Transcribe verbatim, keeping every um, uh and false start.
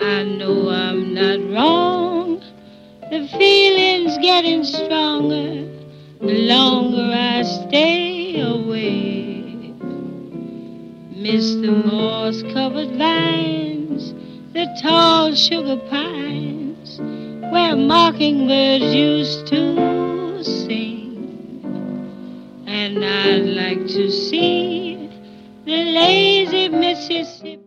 I know I'm not wrong. The feeling's getting stronger the longer I stay away. Mister moss-covered vines, the tall sugar pines, where mockingbirds used to sing. And I'd like to see the lazy Mississippi